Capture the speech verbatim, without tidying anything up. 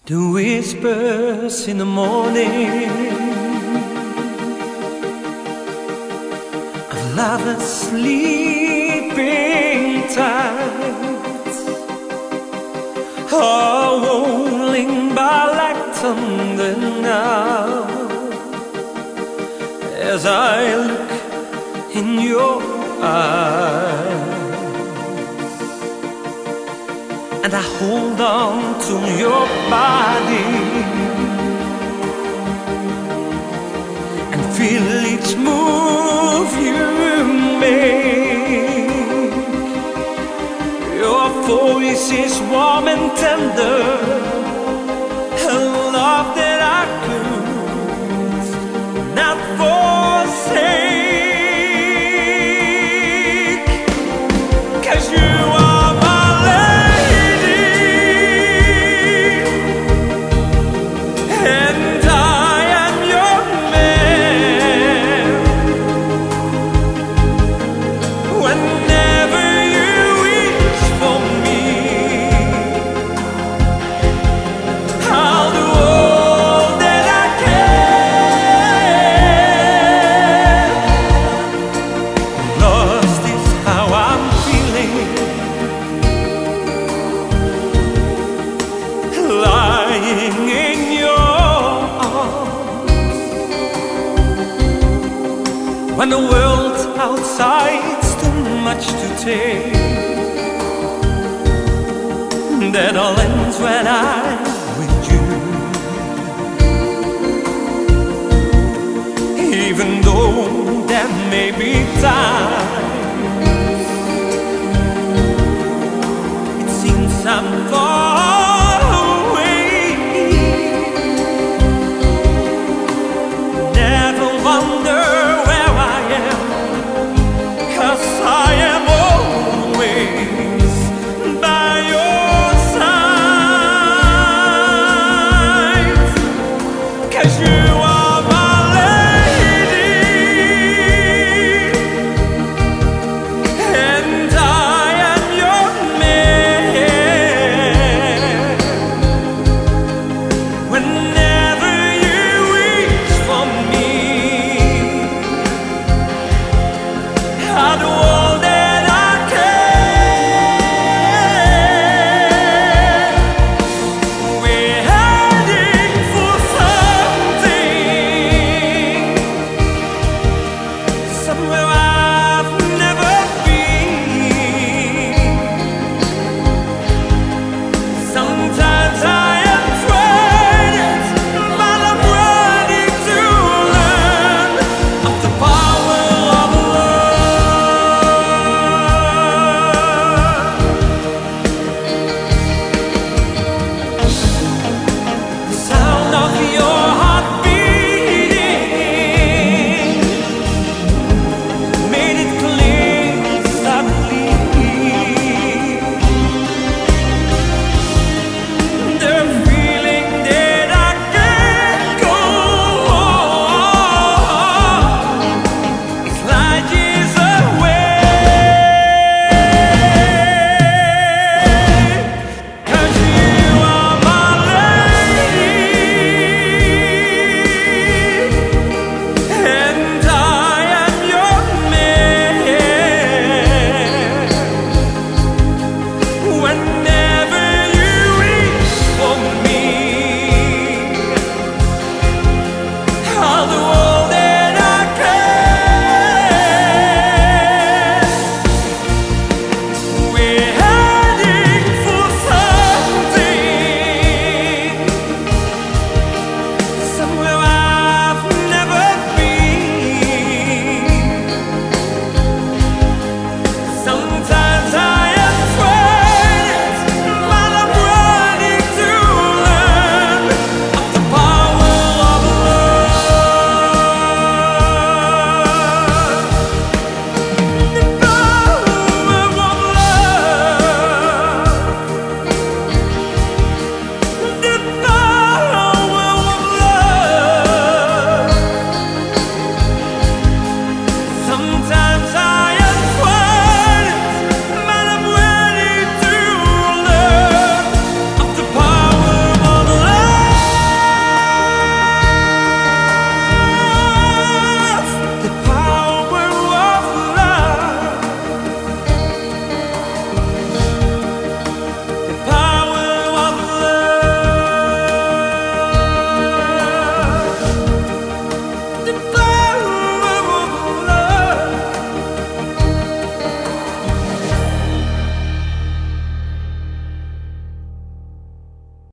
The whispers in the morning of lovers sleeping tight are rolling by like thunder now, as I look in your eyes and I hold on to your body and feel each move you make. Your voice is warm and tender, a love that I could not forsake, 'cause you are my lady and I am your man. Whenever you wish for me, I'll do all that I can. Lost is how I'm feeling, lying in your arms, when the world outside's too much to take. That all ends when I